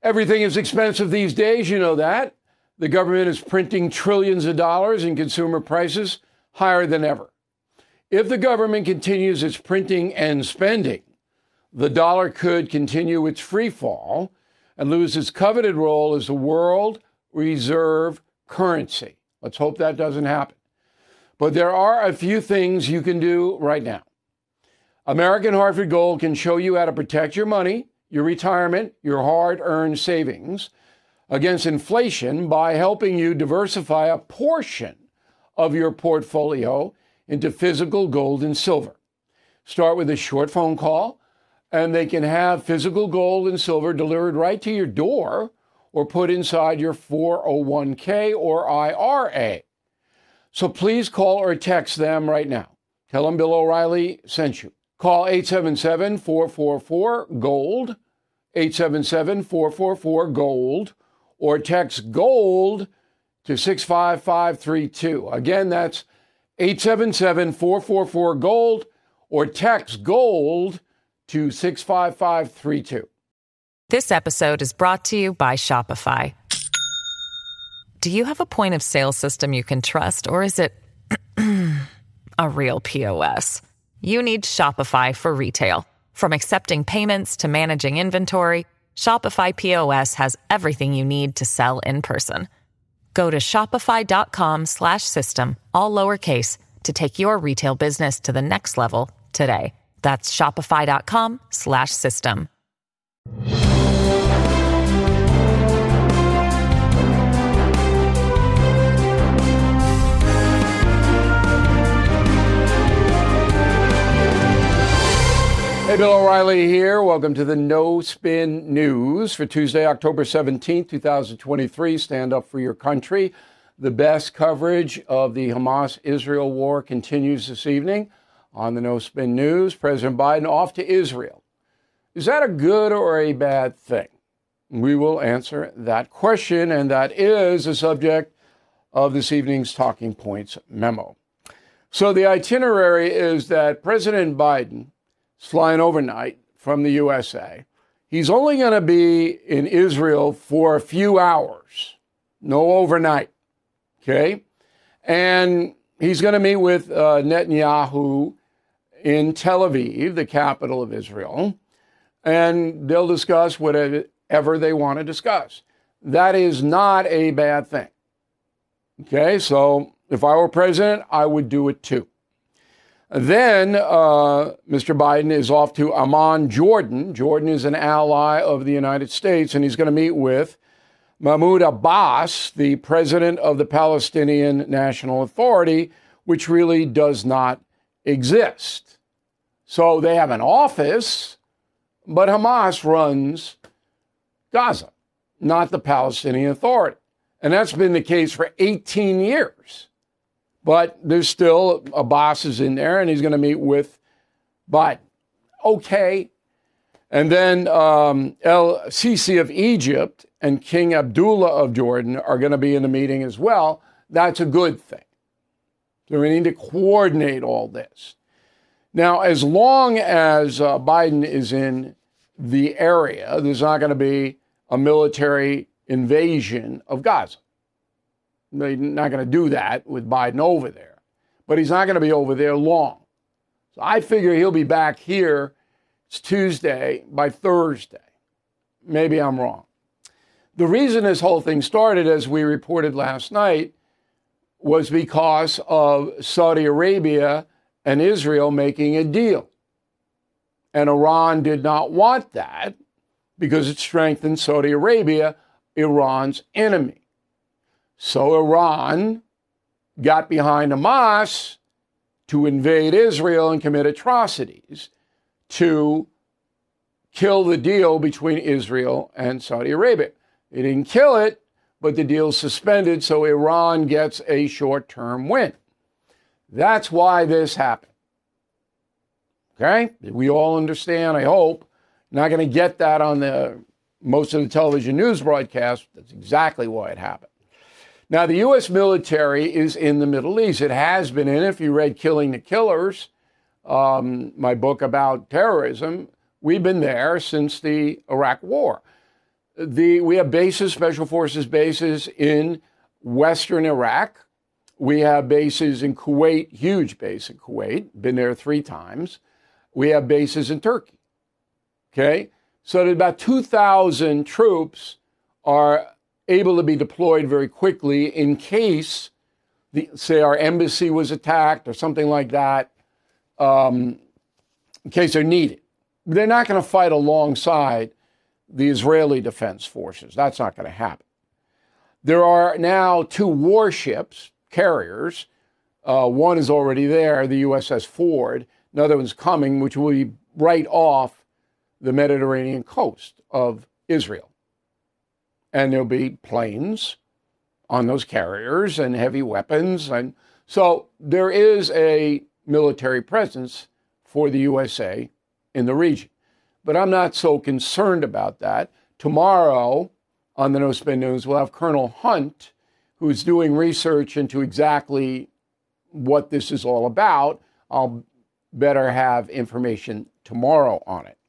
Everything is expensive these days, you know that. The government is printing trillions of dollars and consumer prices higher than ever. If the government continues its printing and spending, the dollar could continue its free fall and lose its coveted role as the world reserve currency. Let's hope that doesn't happen. But there are a few things you can do right now. American Hartford Gold can show you how to protect your money, your retirement, your hard-earned savings against inflation by helping you diversify a portion of your portfolio into physical gold and silver. Start with a short phone call, and they can have physical gold and silver delivered right to your door or put inside your 401k or IRA. So please call or text them right now. Tell them Bill O'Reilly sent you. Call 877-444-GOLD, 877-444-GOLD, or text GOLD to 65532. Again, that's 877-444-GOLD, or text GOLD to 65532. This episode is brought to you by Shopify. Do you have a point of sale system you can trust, or is it a real POS? You need Shopify for retail. From accepting payments to managing inventory, Shopify POS has everything you need to sell in person. Go to shopify.com/system, all lowercase, to take your retail business to the next level today. That's shopify.com/system. Hey, Bill O'Reilly here. Welcome to the No Spin News for Tuesday, October 17th, 2023. Stand up for your country. The best coverage of the Hamas-Israel war continues this evening on the No Spin News. President Biden off to Israel. Is that a good or a bad thing? We will answer that question, and that is the subject of this evening's Talking Points memo. So the itinerary is that President Biden is flying overnight from the USA. He's only going to be in Israel for a few hours, no overnight, okay? And he's going to meet with Netanyahu in Tel Aviv, the capital of Israel, and they'll discuss whatever they want to discuss. That is not a bad thing, okay? So if I were president, I would do it too. Then Mr. Biden is off to Amman, Jordan. Jordan is an ally of the United States, and he's going to meet with Mahmoud Abbas, the president of the Palestinian National Authority, which really does not exist. So they have an office, but Hamas runs Gaza, not the Palestinian Authority. And that's been the case for 18 years. But there's still, Abbas is in there, and he's going to meet with Biden. Okay. And then El-Sisi of Egypt and King Abdullah of Jordan are going to be in the meeting as well. That's a good thing. So we need to coordinate all this. Now, as long as Biden is in the area, there's not going to be a military invasion of Gaza. They're not going to do that with Biden over there. But he's not going to be over there long. So I figure he'll be back here, it's Tuesday, by Thursday. Maybe I'm wrong. The reason this whole thing started, as we reported last night, was because of Saudi Arabia and Israel making a deal. And Iran did not want that because it strengthened Saudi Arabia, Iran's enemy. So Iran got behind Hamas to invade Israel and commit atrocities to kill the deal between Israel and Saudi Arabia. They didn't kill it, but the deal's suspended, so Iran gets a short-term win. That's why this happened. Okay? We all understand, I hope. Not going to get that on most of the television news broadcasts. That's exactly why it happened. Now, the U.S. military is in the Middle East. It has been in. If you read Killing the Killers, my book about terrorism, we've been there since the Iraq War. We have bases, special forces bases in Western Iraq. We have bases in Kuwait, huge base in Kuwait, been there 3 times. We have bases in Turkey. Okay? So that about 2,000 troops are able to be deployed very quickly in case, say, our embassy was attacked or something like that, in case they're needed. They're not going to fight alongside the Israeli Defense Forces. That's not going to happen. There are now 2 warships, carriers. One is already there, the USS Ford. Another one's coming, which will be right off the Mediterranean coast of Israel. And there'll be planes on those carriers and heavy weapons. And so there is a military presence for the USA in the region. But I'm not so concerned about that. Tomorrow on the No Spin News, we'll have Colonel Hunt, who's doing research into exactly what this is all about. I'll better have information tomorrow on it.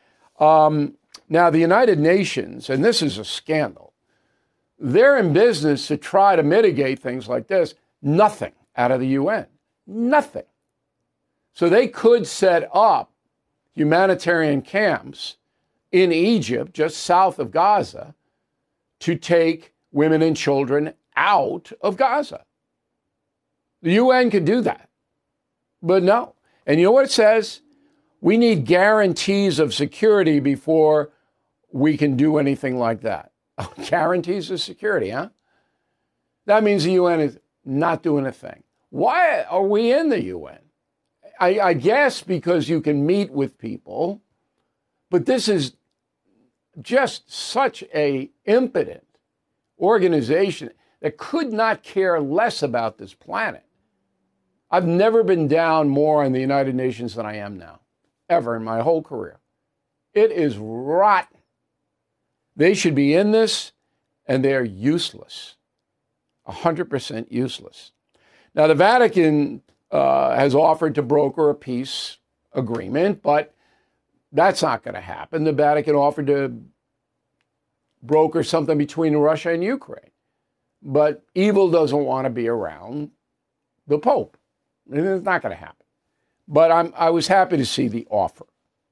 Now, the United Nations, and this is a scandal, they're in business to try to mitigate things like this. Nothing out of the UN. Nothing. So they could set up humanitarian camps in Egypt, just south of Gaza, to take women and children out of Gaza. The UN could do that. But no. And you know what it says? We need guarantees of security before we can do anything like that. Guarantees of security, huh? That means the UN is not doing a thing. Why are we in the UN? I guess because you can meet with people, but this is just such a impotent organization that could not care less about this planet. I've never been down more on the United Nations than I am now, ever in my whole career. It is rotten. They should be in this, and they're useless, 100% useless. Now, the Vatican has offered to broker a peace agreement, but that's not going to happen. The Vatican offered to broker something between Russia and Ukraine, but evil doesn't want to be around the Pope. It's not going to happen. But I was happy to see the offer.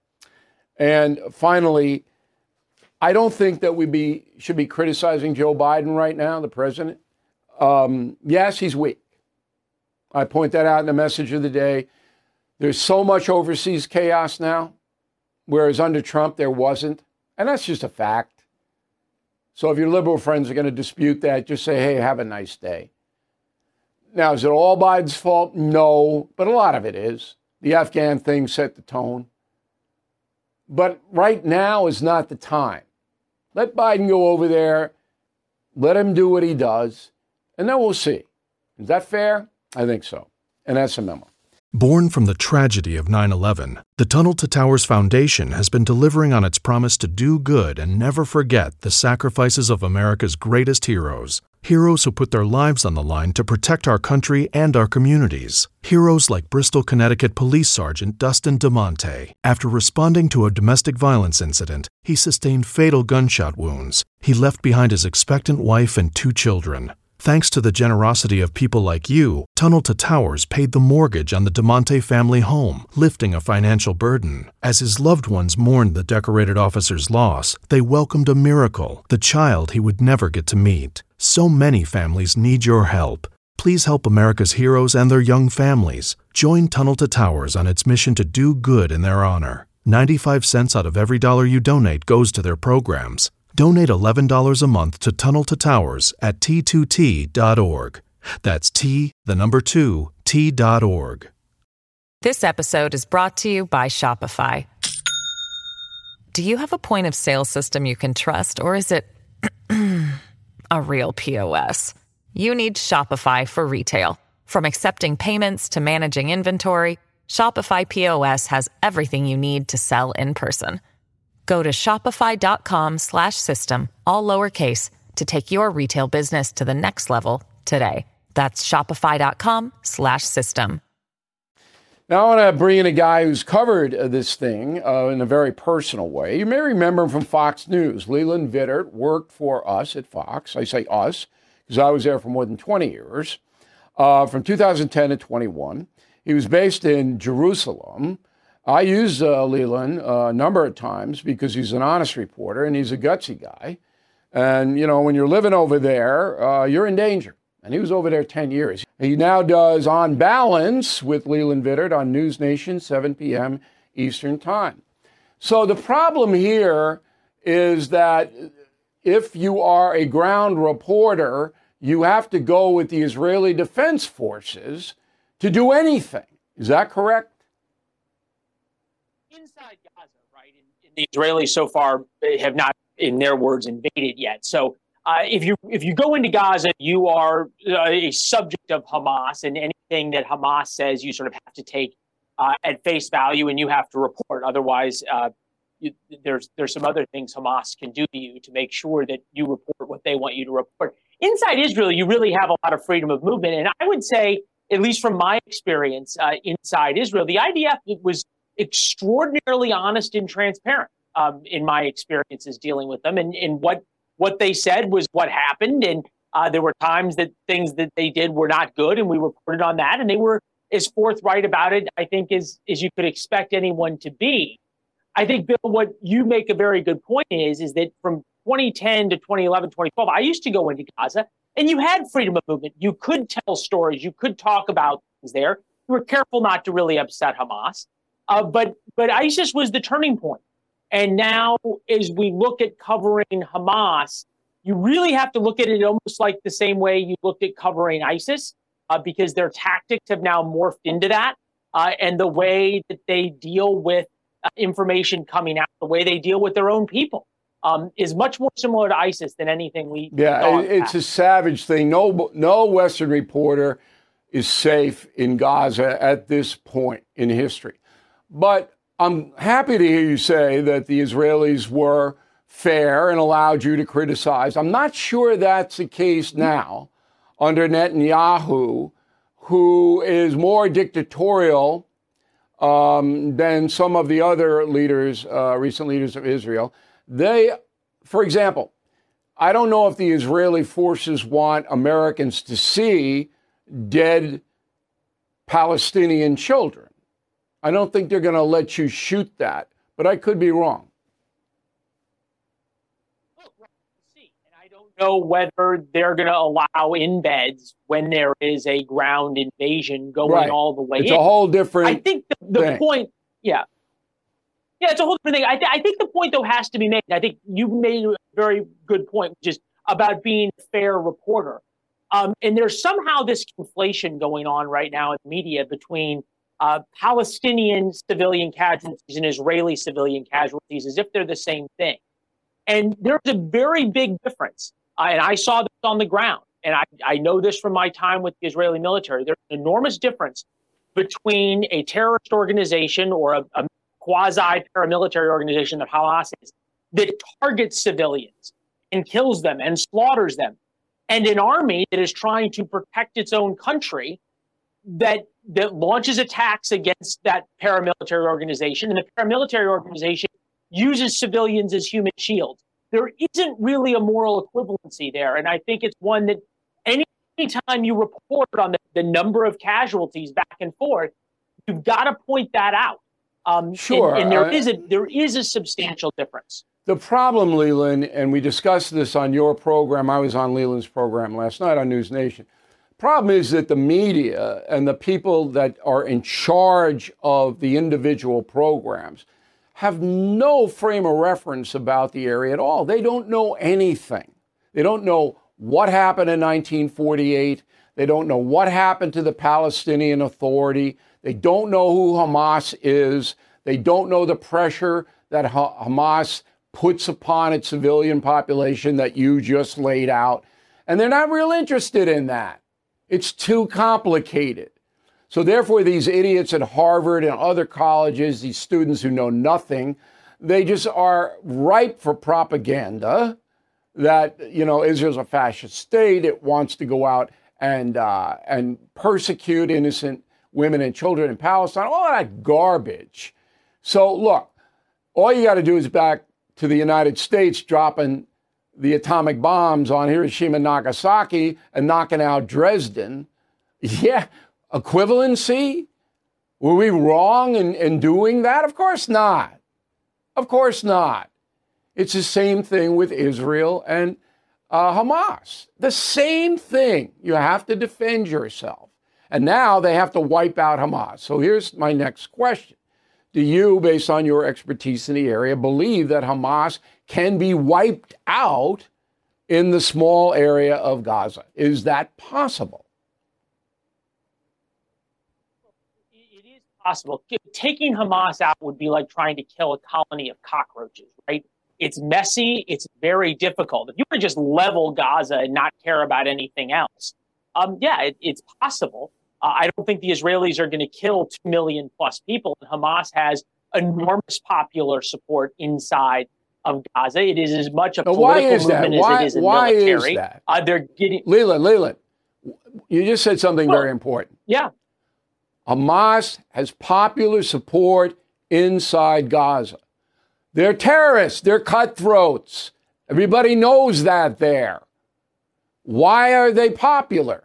And finally, I don't think that we should be criticizing Joe Biden right now, the president. Yes, he's weak. I point that out in the message of the day. There's so much overseas chaos now, whereas under Trump there wasn't. And that's just a fact. So if your liberal friends are going to dispute that, just say, hey, have a nice day. Now, is it all Biden's fault? No, but a lot of it is. The Afghan thing set the tone. But right now is not the time. Let Biden go over there. Let him do what he does. And then we'll see. Is that fair? I think so. And that's a memo. Born from the tragedy of 9/11, the Tunnel to Towers Foundation has been delivering on its promise to do good and never forget the sacrifices of America's greatest heroes. Heroes who put their lives on the line to protect our country and our communities. Heroes like Bristol, Connecticut Police Sergeant Dustin DeMonte. After responding to a domestic violence incident, he sustained fatal gunshot wounds. He left behind his expectant wife and 2 children. Thanks to the generosity of people like you, Tunnel to Towers paid the mortgage on the DeMonte family home, lifting a financial burden. As his loved ones mourned the decorated officer's loss, they welcomed a miracle, the child he would never get to meet. So many families need your help. Please help America's heroes and their young families. Join Tunnel to Towers on its mission to do good in their honor. 95 cents out of every dollar you donate goes to their programs. Donate $11 a month to Tunnel to Towers at T2T.org. That's T2T.org. This episode is brought to you by Shopify. Do you have a point of sale system you can trust, or is it a real POS? You need Shopify for retail. From accepting payments to managing inventory, Shopify POS has everything you need to sell in person. Go to shopify.com/system, all lowercase, to take your retail business to the next level today. That's shopify.com/system. Now I want to bring in a guy who's covered this thing in a very personal way. You may remember him from Fox News. Leland Vittert worked for us at Fox. I say us because I was there for more than 20 years, from 2010 to 21. He was based in Jerusalem. I use Leland a number of times because he's an honest reporter and he's a gutsy guy. And, you know, when you're living over there, you're in danger. And he was over there 10 years. He now does On Balance with Leland Vittert on News Nation, 7 p.m. Eastern Time. So the problem here is that if you are a ground reporter, you have to go with the Israeli Defense Forces to do anything. Is that correct? Inside Gaza, right? And the Israelis so far have not, in their words, invaded yet. So if you go into Gaza, you are a subject of Hamas, and anything that Hamas says, you sort of have to take at face value, and you have to report. Otherwise, there's some other things Hamas can do to you to make sure that you report what they want you to report. Inside Israel, you really have a lot of freedom of movement, and I would say, at least from my experience inside Israel, the IDF was extraordinarily honest and transparent in my experiences dealing with them, and what they said was what happened, and there were times that things that they did were not good, and we reported on that, and they were as forthright about it, I think, as you could expect anyone to be. I think, Bill, what you make a very good point is that from 2010 to 2011, 2012, I used to go into Gaza, and you had freedom of movement. You could tell stories. You could talk about things there. You were careful not to really upset Hamas. But ISIS was the turning point. And now, as we look at covering Hamas, you really have to look at it almost like the same way you looked at covering ISIS, because their tactics have now morphed into that. And the way that they deal with information coming out, the way they deal with their own people, is much more similar to ISIS than anything we saw. It's a savage thing. No Western reporter is safe in Gaza at this point in history. But I'm happy to hear you say that the Israelis were fair and allowed you to criticize. I'm not sure that's the case now under Netanyahu, who is more dictatorial than some of the other leaders, recent leaders of Israel. For example, I don't know if the Israeli forces want Americans to see dead Palestinian children. I don't think they're going to let you shoot that, but I could be wrong. And I don't know whether they're going to allow embeds when there is a ground invasion going all the way in. It's a whole different I think the point, yeah, it's a whole different thing. I think the point, though, has to be made. I think you made a very good point, which is about being a fair reporter. And there's somehow this conflation going on right now in the media between Palestinian civilian casualties and Israeli civilian casualties as if they're the same thing. And there's a very big difference. And I saw this on the ground. And I know this from my time with the Israeli military. There's an enormous difference between a terrorist organization or a quasi-paramilitary organization that Hamas is, that targets civilians and kills them and slaughters them, and an army that is trying to protect its own country that launches attacks against that paramilitary organization, and the paramilitary organization uses civilians as human shields. There isn't really a moral equivalency there, and I think it's one that anytime you report on the number of casualties back and forth, you've got to point that out. Sure. And there is a substantial difference. The problem, Leland, and we discussed this on your program, I was on Leland's program last night on News Nation. Problem is that the media and the people that are in charge of the individual programs have no frame of reference about the area at all. They don't know anything. They don't know what happened in 1948. They don't know what happened to the Palestinian Authority. They don't know who Hamas is. They don't know the pressure that Hamas puts upon its civilian population that you just laid out. And they're not real interested in that. It's too complicated. So therefore, these idiots at Harvard and other colleges, these students who know nothing, they just are ripe for propaganda that, you know, Israel's a fascist state. It wants to go out and persecute innocent women and children in Palestine, all that garbage. So look, all you got to do is back to the United States dropping the atomic bombs on Hiroshima and Nagasaki and knocking out Dresden. Yeah, equivalency? Were we wrong in doing that? Of course not. Of course not. It's the same thing with Israel and Hamas. The same thing. You have to defend yourself. And now they have to wipe out Hamas. So here's my next question. Do you, based on your expertise in the area, believe that Hamas can be wiped out in the small area of Gaza? Is that possible? It is possible. Taking Hamas out would be like trying to kill a colony of cockroaches, right? It's messy. It's very difficult. If you were to just level Gaza and not care about anything else, it's possible. I don't think the Israelis are going to kill 2 million plus people. Hamas has enormous popular support inside of Gaza. It is as much a political movement as it is a military. Why is that? They're getting Leland, you just said something very important. Yeah. Hamas has popular support inside Gaza. They're terrorists. They're cutthroats. Everybody knows that there. Why are they popular?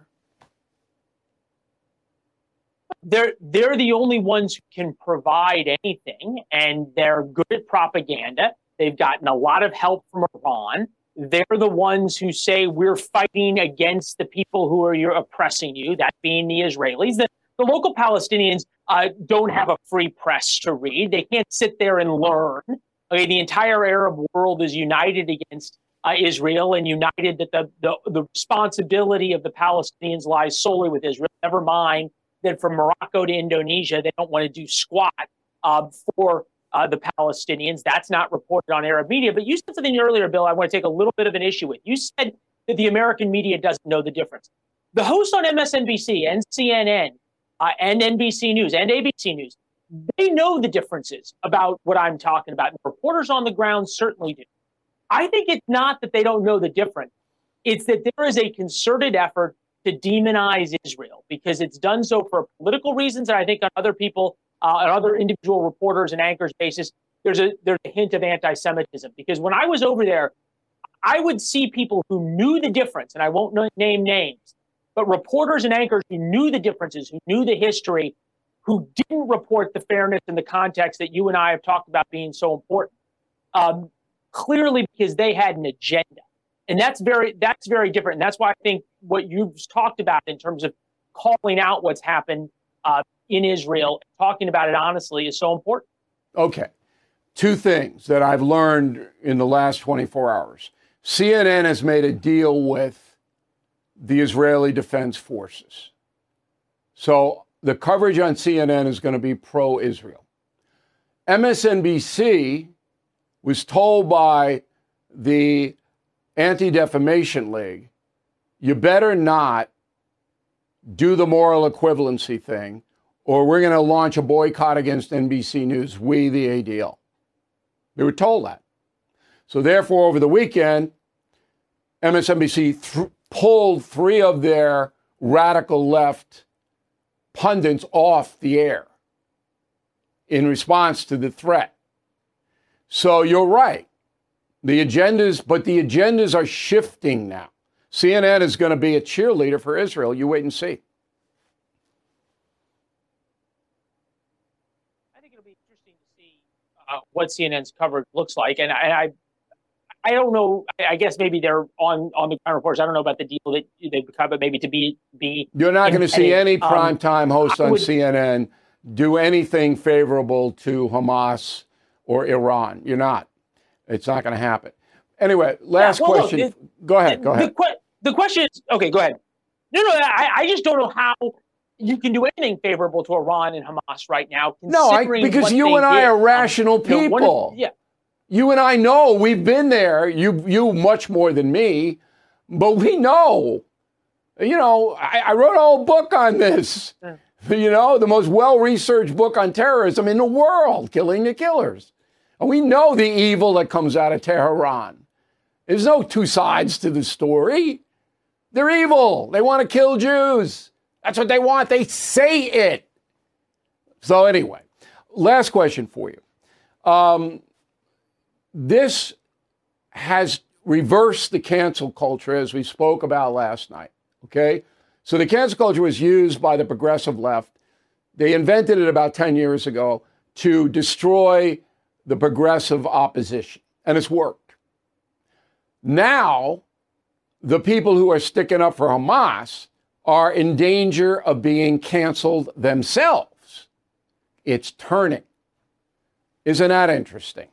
They're the only ones who can provide anything, and they're good at propaganda. They've gotten a lot of help from Iran. They're the ones who say we're fighting against the people who are oppressing you, that being the Israelis. The local Palestinians don't have a free press to read. They can't sit there and learn. Okay, the entire Arab world is united against Israel and united that the responsibility of the Palestinians lies solely with Israel. Never mind that from Morocco to Indonesia, they don't want to do squat for the Palestinians. That's not reported on Arab media. But you said something earlier, Bill, I want to take a little bit of an issue with. You said that the American media doesn't know the difference. The hosts on MSNBC and CNN and NBC News and ABC News, they know the differences about what I'm talking about. And reporters on the ground certainly do. I think it's not that they don't know the difference. It's that there is a concerted effort to demonize Israel because it's done so for political reasons. And I think on other people, on other individual reporters and anchors' basis, there's a hint of anti-Semitism. Because when I was over there, I would see people who knew the difference, and I won't name names, but reporters and anchors who knew the differences, who knew the history, who didn't report the fairness and the context that you and I have talked about being so important, clearly because they had an agenda. And that's very different. And that's why I think what you've talked about in terms of calling out what's happened in Israel, talking about it honestly, is so important. Okay. Two things that I've learned in the last 24 hours. CNN has made a deal with the Israeli Defense Forces. So the coverage on CNN is going to be pro-Israel. MSNBC was told by the Anti-Defamation League, you better not do the moral equivalency thing, or we're going to launch a boycott against NBC News, we the ADL. They were told that. So therefore, over the weekend, MSNBC pulled 3 of their radical left pundits off the air in response to the threat. So you're right. The agendas are shifting now. CNN is going to be a cheerleader for Israel. You wait and see. I think it'll be interesting to see what CNN's coverage looks like. And I don't know. I guess maybe they're on the ground reports. I don't know about the deal that they've cut, but maybe to be. You're not going to see any primetime hosts on CNN do anything favorable to Hamas or Iran. You're not. It's not going to happen. Anyway, last question. Look, go ahead. The question is, okay, go ahead. No, I just don't know how you can do anything favorable to Iran and Hamas right now. Because you and I are rational people. You and I know, we've been there. You much more than me, but we know. You know, I wrote a whole book on this. You know, the most well-researched book on terrorism in the world, Killing the Killers. And we know the evil that comes out of Tehran. There's no two sides to the story. They're evil. They want to kill Jews. That's what they want. They say it. So anyway, last question for you. This has reversed the cancel culture, as we spoke about last night, okay? So the cancel culture was used by the progressive left. They invented it about 10 years ago to destroy the progressive opposition, and it's worked. Now, the people who are sticking up for Hamas are in danger of being canceled themselves. It's turning. Isn't that interesting?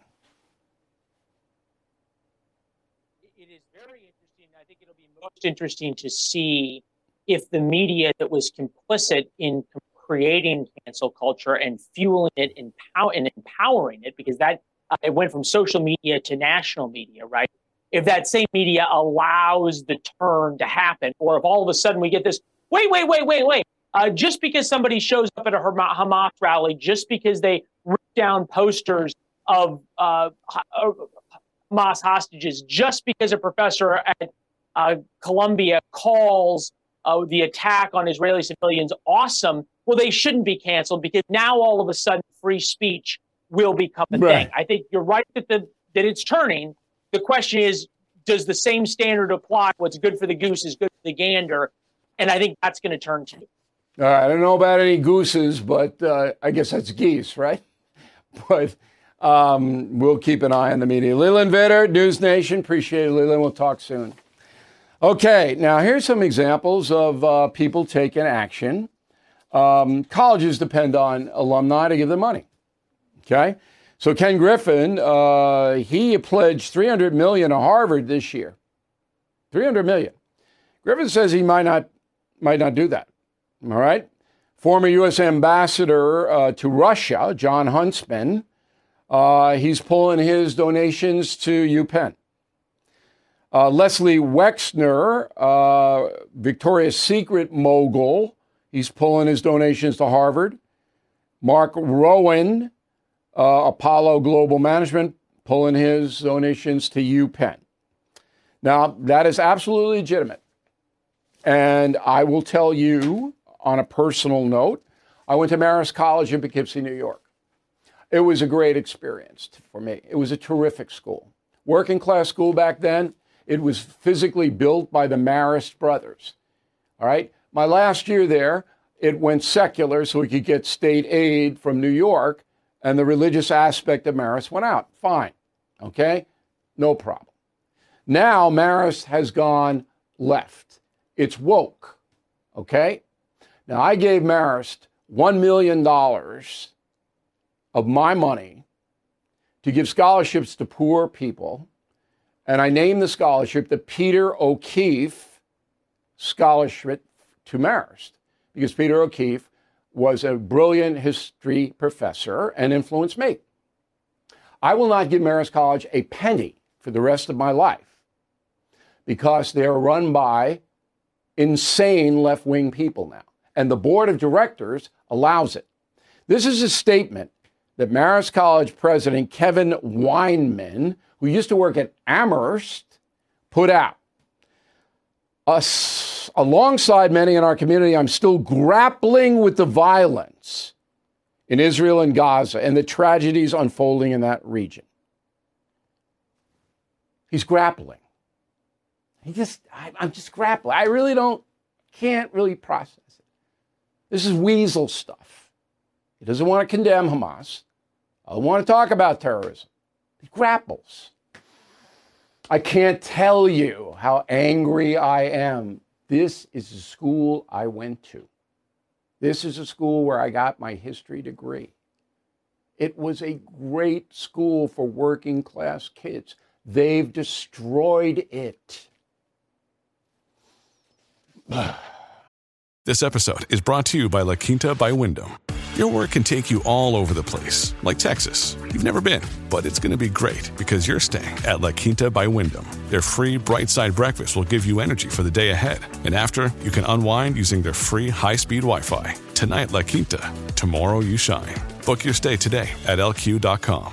It is very interesting. I think it'll be most interesting to see if the media that was complicit in creating cancel culture and fueling it and empowering it, because that it went from social media to national media, right? If that same media allows the turn to happen, or if all of a sudden we get this, wait. Just because somebody shows up at a Hamas rally, just because they rip down posters of Hamas hostages, just because a professor at Columbia calls the attack on Israeli civilians awesome, well, they shouldn't be canceled, because now all of a sudden free speech will become a thing. I think you're right that it's turning. The question is, does the same standard apply? What's good for the goose is good for the gander. And I think that's going to turn too. All right, I don't know about any gooses, but I guess that's geese, right? But we'll keep an eye on the media. Leland Vittert, News Nation. Appreciate it, Leland. We'll talk soon. Okay, now here's some examples of people taking action. Colleges depend on alumni to give them money. Okay, so Ken Griffin, he pledged $300 million to Harvard this year. $300 million. Griffin says he might not do that. All right. Former U.S. Ambassador to Russia, John Huntsman, he's pulling his donations to UPenn. Leslie Wexner, Victoria's Secret mogul, he's pulling his donations to Harvard. Mark Rowan, Apollo Global Management, pulling his donations to UPenn. Now, that is absolutely legitimate. And I will tell you, on a personal note, I went to Marist College in Poughkeepsie, New York. It was a great experience for me. It was a terrific school. Working class school back then. It was physically built by the Marist brothers. All right. My last year there, it went secular so we could get state aid from New York, and the religious aspect of Marist went out. Fine. Okay. No problem. Now Marist has gone left. It's woke. Okay. Now I gave Marist $1 million of my money to give scholarships to poor people. And I named the scholarship the Peter O'Keefe Scholarship to Marist, because Peter O'Keefe was a brilliant history professor and influenced me. I will not give Marist College a penny for the rest of my life, because they are run by insane left-wing people now. And the board of directors allows it. This is a statement that Marist College president Kevin Weinman, who used to work at Amherst, put out. Alongside many in our community, I'm still grappling with the violence in Israel and Gaza and the tragedies unfolding in that region. He's grappling. I'm just grappling. I really can't really process it. This is weasel stuff. He doesn't want to condemn Hamas. I don't want to talk about terrorism. He grapples. I can't tell you how angry I am. This is the school I went to. This is a school where I got my history degree. It was a great school for working class kids. They've destroyed it. This episode is brought to you by La Quinta by Wyndham. Your work can take you all over the place, like Texas. You've never been, but it's going to be great because you're staying at La Quinta by Wyndham. Their free Bright Side breakfast will give you energy for the day ahead. And after, you can unwind using their free high-speed Wi-Fi. Tonight, La Quinta. Tomorrow, you shine. Book your stay today at LQ.com.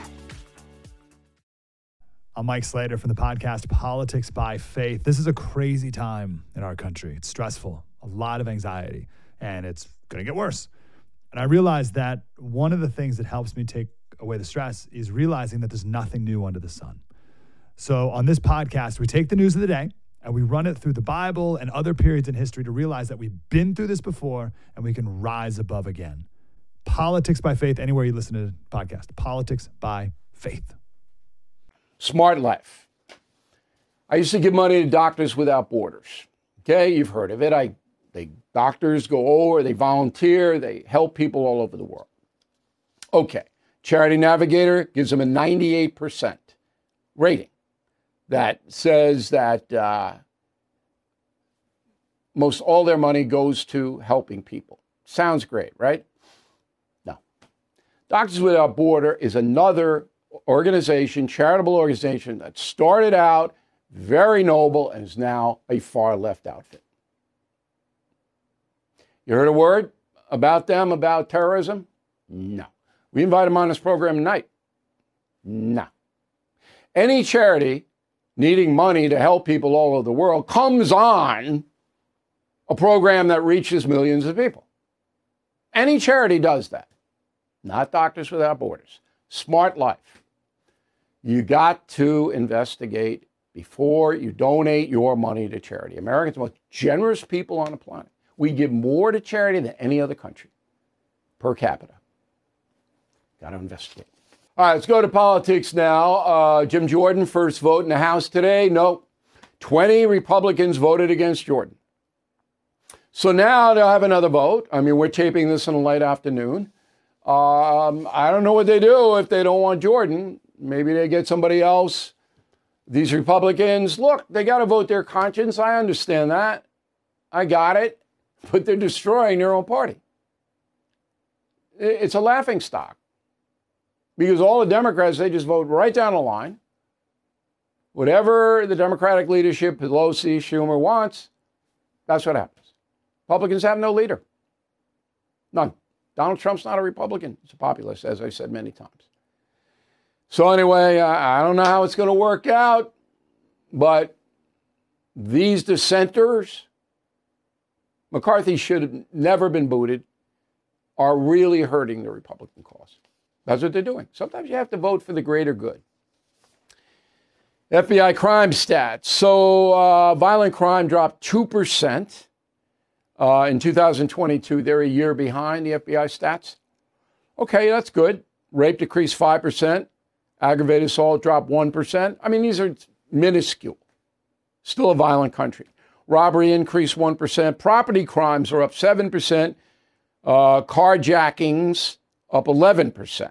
I'm Mike Slater from the podcast Politics by Faith. This is a crazy time in our country. It's stressful, a lot of anxiety, and it's going to get worse. And I realized that one of the things that helps me take away the stress is realizing that there's nothing new under the sun. So on this podcast, we take the news of the day and we run it through the Bible and other periods in history to realize that we've been through this before and we can rise above again. Politics by Faith, anywhere you listen to the podcast. Politics by Faith. Smart Life. I used to give money to Doctors Without Borders. Okay, you've heard of it. Doctors go over, they volunteer, they help people all over the world. Okay, Charity Navigator gives them a 98% rating that says that most all their money goes to helping people. Sounds great, right? No. Doctors Without Borders is another organization, charitable organization that started out very noble and is now a far left outfit. You heard a word about them, about terrorism? No. We invite them on this program tonight? No. Any charity needing money to help people all over the world comes on a program that reaches millions of people. Any charity does that. Not Doctors Without Borders. Smart Life. You got to investigate before you donate your money to charity. Americans are the most generous people on the planet. We give more to charity than any other country per capita. Got to investigate. All right, let's go to politics now. Jim Jordan, first vote in the House today. No, 20 Republicans voted against Jordan. So now they'll have another vote. I mean, we're taping this in the late afternoon. I don't know what they do if they don't want Jordan. Maybe they get somebody else. These Republicans, look, they got to vote their conscience. I understand that. I got it. But they're destroying their own party. It's a laughingstock. Because all the Democrats, they just vote right down the line. Whatever the Democratic leadership, Pelosi, Schumer wants, that's what happens. Republicans have no leader. None. Donald Trump's not a Republican. He's a populist, as I said many times. So anyway, I don't know how it's going to work out, but these dissenters, McCarthy should have never been booted, are really hurting the Republican cause. That's what they're doing. Sometimes you have to vote for the greater good. FBI crime stats. So violent crime dropped 2% in 2022. They're a year behind the FBI stats. Okay, that's good. Rape decreased 5%. Aggravated assault dropped 1%. I mean, these are minuscule. Still a violent country. Robbery increased 1%. Property crimes are up 7%. Carjackings up 11%.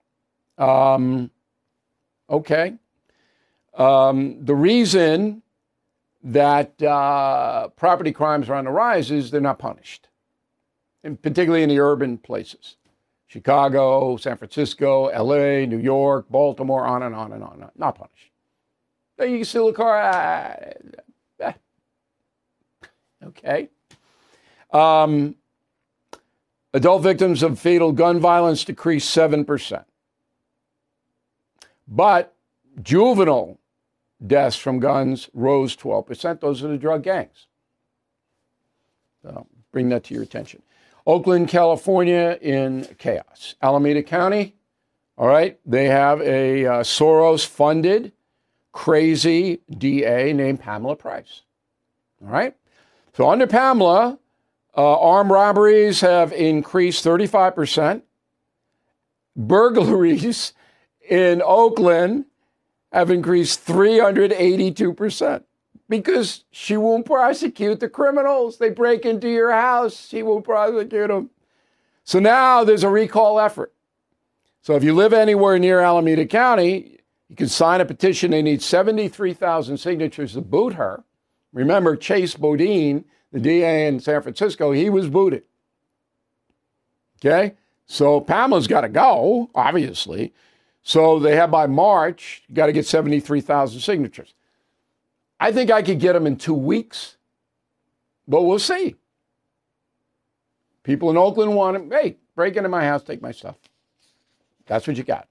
Okay. The reason that property crimes are on the rise is they're not punished, and particularly in the urban places. Chicago, San Francisco, LA, New York, Baltimore, on and on and on. Not punished. You can steal a car. Okay. Adult victims of fatal gun violence decreased 7%. But juvenile deaths from guns rose 12%. Those are the drug gangs. So bring that to your attention. Oakland, California in chaos. Alameda County, all right, they have a Soros-funded, crazy DA named Pamela Price. All right? So under Pamela, armed robberies have increased 35%. Burglaries in Oakland have increased 382%. Because she won't prosecute the criminals. They break into your house. She won't prosecute them. So now there's a recall effort. So if you live anywhere near Alameda County, you can sign a petition. They need 73,000 signatures to boot her. Remember, Chase Bodine, the DA in San Francisco, he was booted. Okay? So Pamela's got to go, obviously. So they have by March, got to get 73,000 signatures. I think I could get them in 2 weeks, but we'll see. People in Oakland want them. Hey, break into my house, take my stuff. That's what you got.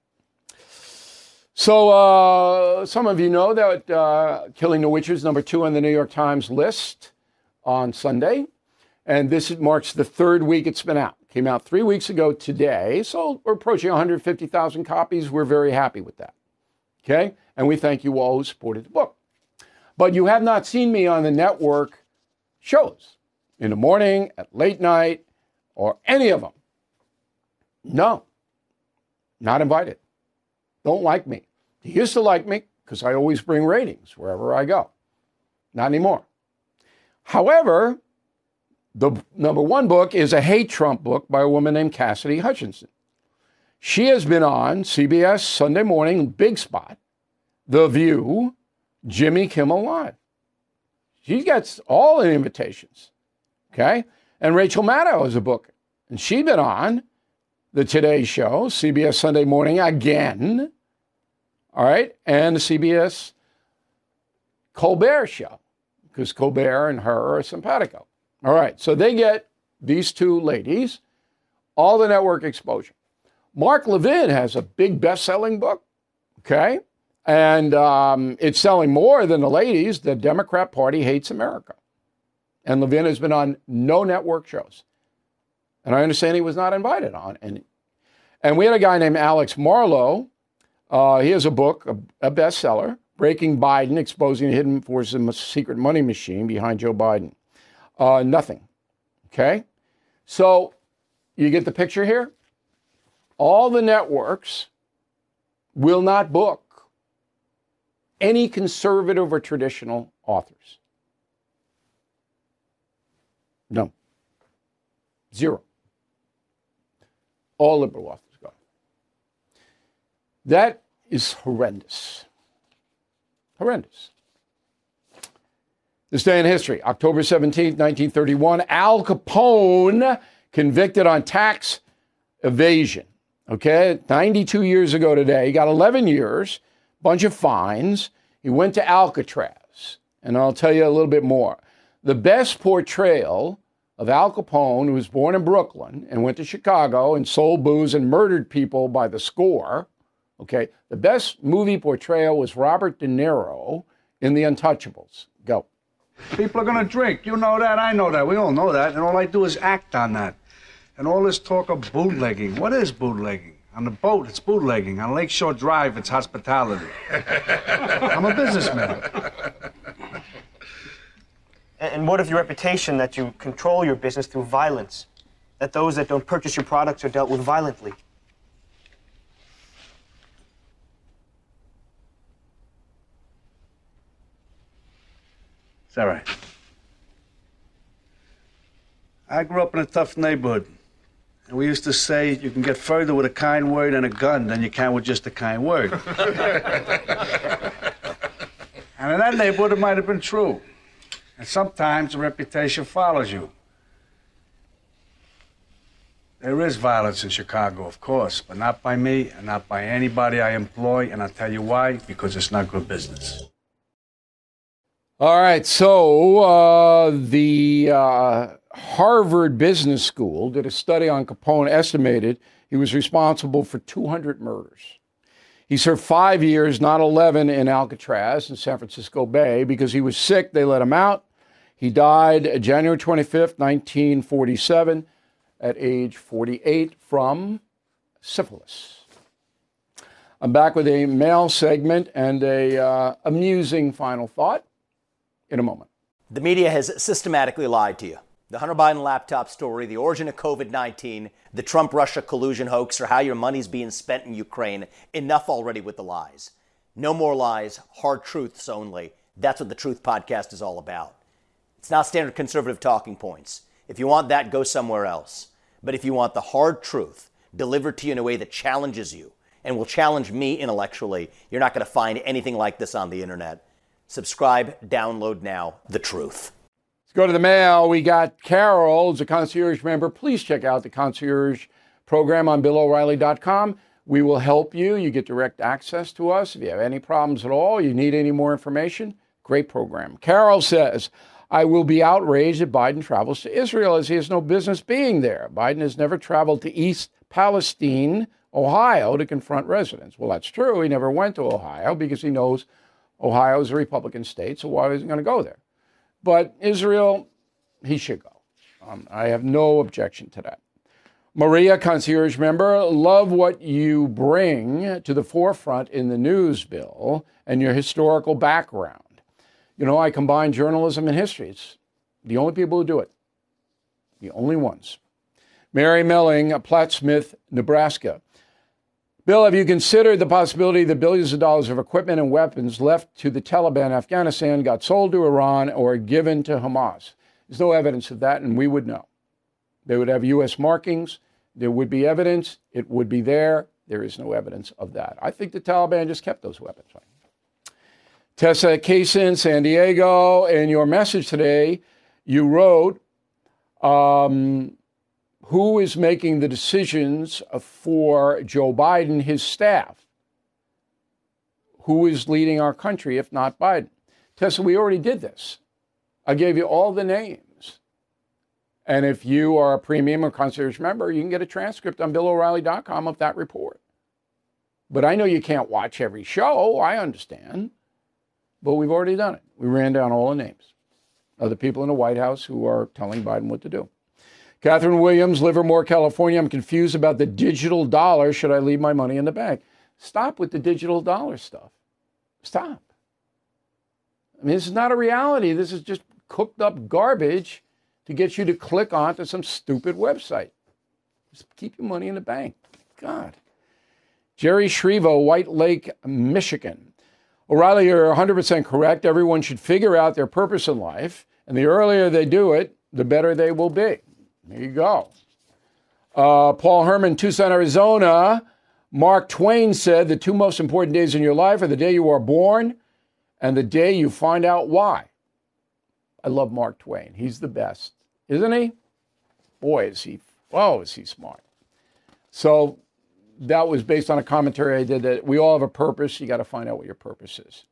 So some of you know that Killing the Witches, #2 on the New York Times list on Sunday. And this marks the third week it's been out. Came out 3 weeks ago today. So we're approaching 150,000 copies. We're very happy with that. Okay? And we thank you all who supported the book. But you have not seen me on the network shows in the morning, at late night, or any of them. No. Not invited. Don't like me. You used to like me because I always bring ratings wherever I go. Not anymore. However, the number one book is a hate Trump book by a woman named Cassidy Hutchinson. She has been on CBS Sunday Morning, big spot, The View, Jimmy Kimmel Live. She gets all the invitations, okay? And Rachel Maddow has a book, and she's been on the Today Show, CBS Sunday Morning again, all right, and the CBS Colbert Show, because Colbert and her are simpatico. All right, so they get, these two ladies, all the network exposure. Mark Levin has a big best-selling book, okay? And it's selling more than the ladies. The Democrat Party hates America. And Levin has been on no network shows. And I understand he was not invited on any. And we had a guy named Alex Marlow. He has a book, a bestseller, Breaking Biden, Exposing the Hidden Forces of a Secret Money Machine Behind Joe Biden. Nothing. Okay? So you get the picture here? All the networks will not book any conservative or traditional authors. No. Zero. All liberal authors go. That is horrendous. Horrendous. This day in history, October 17th, 1931, Al Capone convicted on tax evasion. Okay, 92 years ago today. He got 11 years, bunch of fines. He went to Alcatraz, and I'll tell you a little bit more. The best portrayal of Al Capone, who was born in Brooklyn and went to Chicago and sold booze and murdered people by the score, okay, the best movie portrayal was Robert De Niro in The Untouchables. Go. People are going to drink. You know that. I know that. We all know that. And all I do is act on that. And all this talk of bootlegging. What is bootlegging? On the boat, it's bootlegging. On Lakeshore Drive, it's hospitality. I'm a businessman. And what of your reputation that you control your business through violence? That those that don't purchase your products are dealt with violently? It's all right. I grew up in a tough neighborhood. And we used to say you can get further with a kind word and a gun than you can with just a kind word. And in that neighborhood, it might have been true. And sometimes a reputation follows you. There is violence in Chicago, of course, but not by me and not by anybody I employ. And I'll tell you why, because it's not good business. All right, so the Harvard Business School did a study on Capone, estimated he was responsible for 200 murders. He served 5 years, not 11, in Alcatraz in San Francisco Bay. Because he was sick, they let him out. He died January 25th, 1947, at age 48 from syphilis. I'm back with a mail segment and a amusing final thought in a moment. The media has systematically lied to you. The Hunter Biden laptop story, the origin of COVID-19, the Trump-Russia collusion hoax, or how your money's being spent in Ukraine. Enough already with the lies. No more lies, hard truths only. That's what the Truth Podcast is all about. It's not standard conservative talking points. If you want that, go somewhere else. But if you want the hard truth delivered to you in a way that challenges you and will challenge me intellectually, you're not going to find anything like this on the internet. Subscribe, download now, The Truth. Let's go to the mail. We got Carol, who's a concierge member. Please check out the concierge program on BillO'Reilly.com. We will help you. You get direct access to us. If you have any problems at all, you need any more information, great program. Carol says, I will be outraged if Biden travels to Israel as he has no business being there. Biden has never traveled to East Palestine, Ohio, to confront residents. Well, that's true. He never went to Ohio because he knows Ohio is a Republican state, so why is he going to go there? But Israel, he should go. I have no objection to that. Maria, concierge member, love what you bring to the forefront in the news, Bill, and your historical background. You know, I combine journalism and history. It's the only people who do it. The only ones. Mary Melling, Plattsmouth, Nebraska. Bill, have you considered the possibility that billions of dollars of equipment and weapons left to the Taliban in Afghanistan got sold to Iran or given to Hamas? There's no evidence of that, and we would know. They would have U.S. markings. There would be evidence. It would be there. There is no evidence of that. I think the Taliban just kept those weapons. Tessa Kaysen, San Diego, in your message today, you wrote, who is making the decisions for Joe Biden, his staff? Who is leading our country if not Biden? Tessa, we already did this. I gave you all the names. And if you are a premium or concierge member, you can get a transcript on BillO'Reilly.com of that report. But I know you can't watch every show. I understand. But we've already done it. We ran down all the names of the people in the White House who are telling Biden what to do. Catherine Williams, Livermore, California. I'm confused about the digital dollar. Should I leave my money in the bank? Stop with the digital dollar stuff. Stop. I mean, this is not a reality. This is just cooked up garbage to get you to click onto some stupid website. Just keep your money in the bank. God. Jerry Shrivo, White Lake, Michigan. O'Reilly, you're 100% correct. Everyone should figure out their purpose in life, and the earlier they do it, the better they will be. There you go. Paul Herman, Tucson, Arizona. Mark Twain said the two most important days in your life are the day you are born and the day you find out why. I love Mark Twain. He's the best, isn't he? Boy, is he smart. So that was based on a commentary I did that we all have a purpose. You got to find out what your purpose is.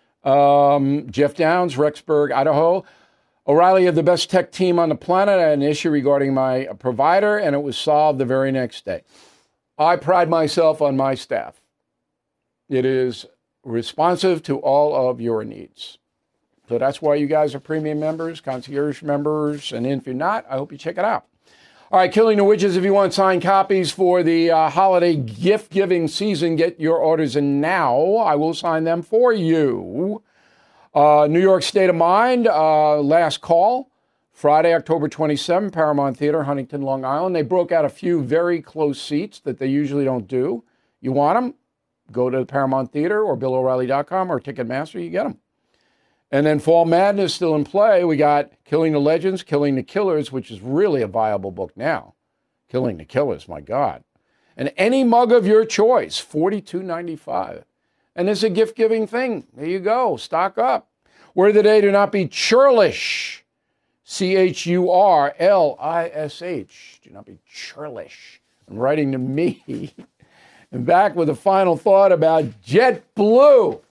Jeff Downs, Rexburg, Idaho. O'Reilly had the best tech team on the planet. I had an issue regarding my provider, and it was solved the very next day. I pride myself on my staff. It is responsive to all of your needs. So that's why you guys are premium members, concierge members, and if you're not, I hope you check it out. All right, Killing the Witches, if you want signed copies for the holiday gift-giving season, get your orders in now. I will sign them for you. New York State of Mind, last call, Friday, October 27, Paramount Theater, Huntington, Long Island. They broke out a few very close seats that they usually don't do. You want them? Go to the Paramount Theater or BillO'Reilly.com or Ticketmaster, you get them. And then Fall Madness still in play. We got Killing the Legends, Killing the Killers, which is really a viable book now. Killing the Killers, my God. And any mug of your choice, $42.95. And it's a gift-giving thing. There you go. Stock up. Word of the day, do not be churlish. C-H-U-R-L-I-S-H. Do not be churlish. I'm writing to me. And back with a final thought about JetBlue.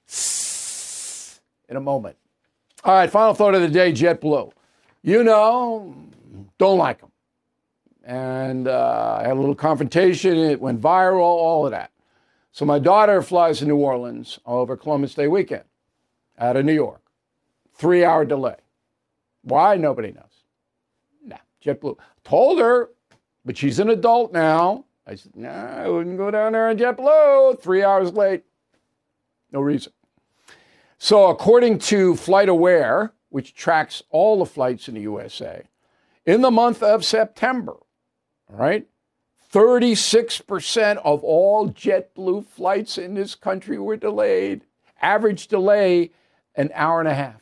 In a moment. All right, final thought of the day, JetBlue. You know, don't like them. And I had a little confrontation. It went viral, all of that. So my daughter flies to New Orleans over Columbus Day weekend out of New York. 3-hour delay. Why? Nobody knows. Nah, JetBlue. Told her, but she's an adult now. I said, nah, I wouldn't go down there on JetBlue. 3 hours late. No reason. So according to FlightAware, which tracks all the flights in the USA, in the month of September, all right, 36% of all JetBlue flights in this country were delayed. Average delay, an hour and a half.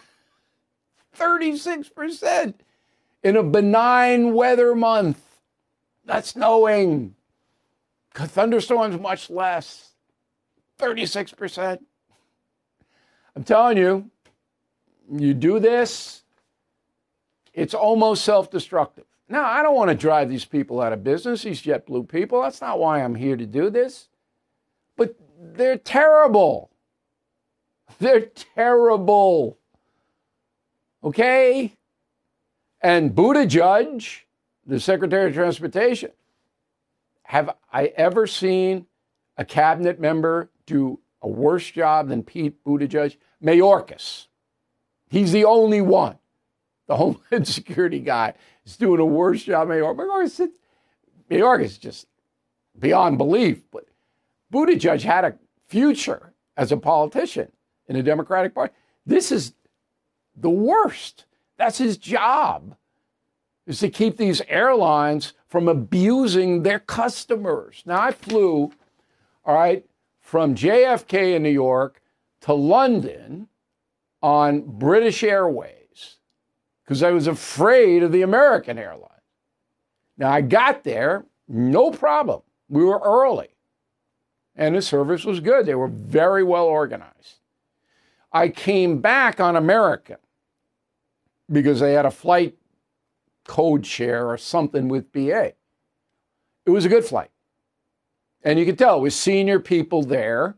36% in a benign weather month. Not snowing. Thunderstorms, much less. 36%. I'm telling you, you do this, it's almost self-destructive. Now, I don't want to drive these people out of business, these JetBlue people. That's not why I'm here to do this. But they're terrible. They're terrible. Okay? And Buttigieg, the Secretary of Transportation, have I ever seen a cabinet member do a worse job than Pete Buttigieg? Mayorkas. He's the only one. The Homeland Security guy is doing a worse job than Mayorkas. New York is just beyond belief. But Buttigieg had a future as a politician in the Democratic Party. This is the worst. That's his job, is to keep these airlines from abusing their customers. Now, I flew, all right, from JFK in New York to London on British Airways because I was afraid of the American airline. Now, I got there, no problem. We were early, and the service was good. They were very well organized. I came back on American because they had a flight code share or something with BA. It was a good flight. And you could tell it was senior people there.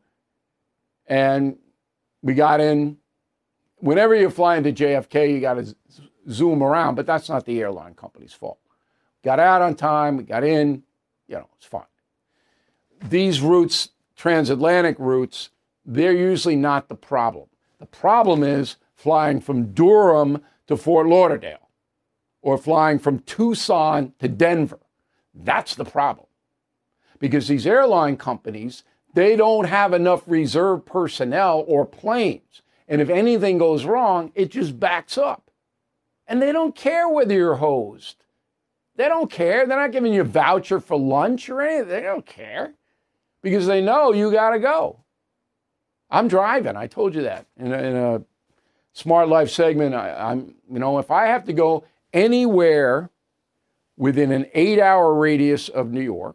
And we got in. Whenever you fly into JFK, you got to zoom around, but that's not the airline company's fault. Got out on time, we got in, it's fine. These routes, transatlantic routes, they're usually not the problem. The problem is flying from Durham to Fort Lauderdale or flying from Tucson to Denver. That's the problem. Because these airline companies, they don't have enough reserve personnel or planes. And if anything goes wrong, it just backs up. And they don't care whether you're hosed. They don't care. They're not giving you a voucher for lunch or anything. They don't care because they know you got to go. I'm driving. I told you that in a Smart Life segment. If I have to go anywhere within an 8-hour radius of New York,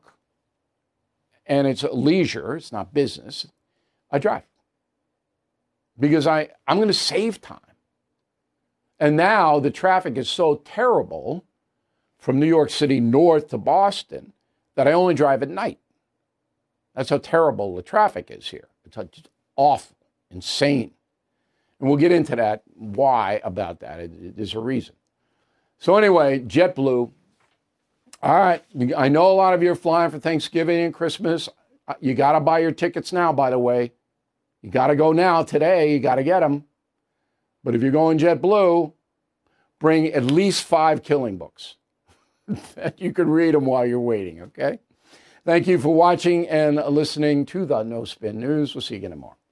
and it's leisure, it's not business, I drive. Because I'm going to save time. And now the traffic is so terrible from New York City north to Boston that I only drive at night. That's how terrible the traffic is here. It's just awful, insane. And we'll get into that, why about that. There's a reason. So anyway, JetBlue. All right, I know a lot of you are flying for Thanksgiving and Christmas. You got to buy your tickets now, by the way. You got to go now, today. You got to get them. But if you're going JetBlue, bring at least 5 killing books. You can read them while you're waiting, okay? Thank you for watching and listening to the No Spin News. We'll see you again tomorrow.